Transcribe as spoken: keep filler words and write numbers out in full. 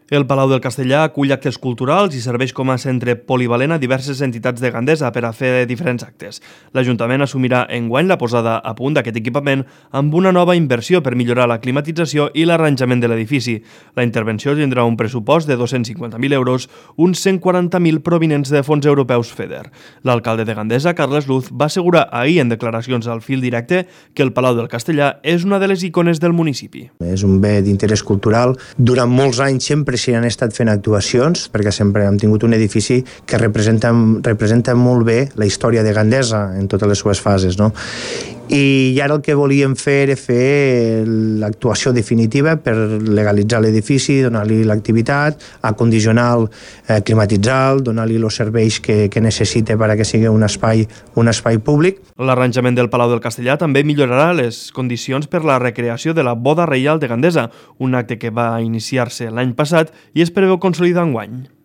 El Palau del Castellar acull actes culturals i serveix com a centre polivalent a diverses entitats de Gandesa per a fer diferents actes. L'Ajuntament assumirà enguany la posada a punt d'aquest equipament amb una nova inversió per millorar la climatització i l'arranjament de l'edifici. La intervenció tindrà un pressupost de dos-cents cinquanta mil euros, uns cent quaranta mil provinents de fons europeus FEDER. L'alcalde de Gandesa, Carles Luz, va assegurar ahir en declaracions al Fil Directe que el Palau del Castellar és una de les icones del municipi. És un bé d'interès cultural. Durant molts anys sempre s'hi han estat fent actuacions, perquè sempre hem tingut un edifici que representa, representa molt bé la història de Gandesa en totes les seves fases, no? I ara el que volíem fer era fer l'actuació definitiva per legalitzar l'edifici, donar-li l'activitat, acondicionar-lo, eh, climatitzar-lo, donar-li els serveis que, que necessita perquè sigui un espai, un espai públic. L'arranjament del Palau del Castellar també millorarà les condicions per la recreació de la Boda Reial de Gandesa, un acte que va iniciar-se l'any passat i es preveu consolidar enguany.